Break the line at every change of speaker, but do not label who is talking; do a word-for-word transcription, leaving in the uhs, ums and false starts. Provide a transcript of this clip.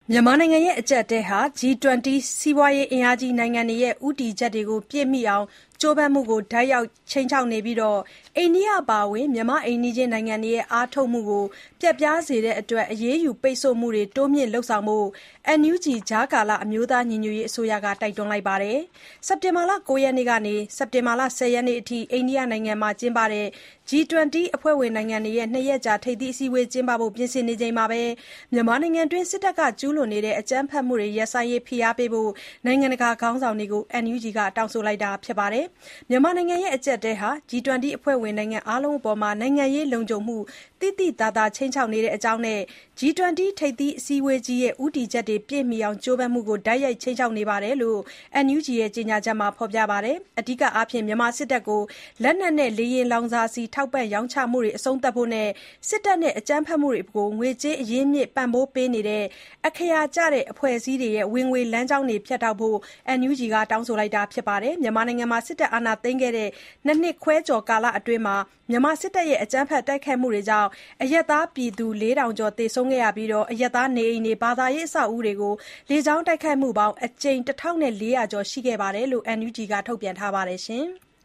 မြန်မာနိုင်ငံရဲ့အကျပ်အတည်းဟာ ဂျီ တွန့်တီ စီးပွားရေးအင်အားကြီးနိုင်ငံတွေရဲ့ဦးတည်ချက်တွေကိုပြည့်မီအောင်ကြိုးပမ်းမှုကိုတိုက်ရိုက်ခြိမ်းခြောက်နေပြီး အိန္ဒိယအပါအဝင်မြန်မာ့အိမ်နီးချင်းနိုင်ငံတွေရဲ့အားထုတ်မှုကိုပျက်ပြားစေတဲ့အတွက် အရေးယူပိတ်ဆို့မှုတွေတိုးမြှင့်လုပ်ဆောင်ဖို့ အန်ယူဂျီ ကြားကာလအမျိုးသားညီညွတ်ရေးအစိုးရကတိုက်တွန်းလိုက်ပါတယ်။ စက်တင်ဘာ ၉ ရက်ကနေ စက်တင်ဘာ ၁၀ ရက်နေ့အထိ အိန္ဒိယနိုင်ငံမှာကျင်းပတဲ့ ဂျီ တွန့်တီ အဖွဲ့ဝင်နိုင်ငံတွေရဲ့ နှစ်ရက်ကြာ ထိပ်သီးအစည်းအဝေးကျင်းပဖို့ပြင်ဆင်နေချိန်မှာ မြန်မာနိုင်ငံတွင်း စစ်တပ်ကကျူးလွန်နေတဲ့ အကြမ်းဖက်မှုတွေရပ်ဆိုင်းရေးဖိအားပေးဖို့ နိုင်ငံတကာခေါင်းဆောင်တွေကို အန်ယူဂျီကတောင်းဆိုလိုက်တာပါ။ မြန်မာနိုင်ငံရဲ့အကျပ်အတည်းဟာ ဂျီ တွန့်တီ အဖွဲ့ဝင်နိုင်ငံအားလုံးအပေါ် နိုင်ငံရေးလုံခြုံမှုသိသိသာသာခြိမ်းခြောက်နေတဲ့အကြောင်းနဲ့ ဂျီ တွန့်တီ ထိပ်သီးအစည်းအဝေးကြီးရဲ့ဦးတည်ချက်တွေပြည့်မီအောင်ကြိုးပမ်းမှုကို တိုက်ရိုက်ခြိမ်းခြောက်နေတယ်လို့ အန်ယူဂျီရဲ့ကြေညာချက်မှာဖော်ပြပါတယ်။ အဓိကအားဖြင့် မြန်မာစစ်တပ်ကို လက်နက်နဲ့လေယာဉ်လောင်စာဆီထောက်ပံ့ရောင်းချမှုတွေအဆုံးသတ်ဖို့နဲ့ စစ်တပ်နဲ့အကြမ်းဖက်မှုတွေကို ငွေကြေးအရင်းအမြစ်ပံ့ပိုးပေးနေတဲ့ အခရာကျတဲ့အဖွဲ့အစည်းတွေရဲ့ ဝင်ငွေလမ်းကြောင်းတွေဖြတ်တောက်ဖို့ အန်ယူဂျီကတောင်းဆိုလိုက်တာပါ။ မြန်မာနိုင်ငံမှာ စစ်တပ်အာဏာသိမ်းခဲ့တဲ့ ၂ နှစ်ခွဲကျော်ကာလအတွင်း မြန်မာစစ်တပ်ရဲ့အကြမ်းဖက်တိုက်ခိုက်မှုတွေကြောင့် အရပ်သားပြည်သူ လေးထောင်ကျော်သေဆုံးခဲ့ပြီး အရပ်သားနေအိမ်တွေ၊ ဘာသာရေးအဆောက်အဦးတွေကို လေကြောင်းတိုက်ခိုက်မှုပေါင်း အကြိမ် ၁,၄၀၀ ကျော်ရှိခဲ့တယ်လို့ အန်ယူဂျီကထုတ်ပြန်ထားပါတယ်။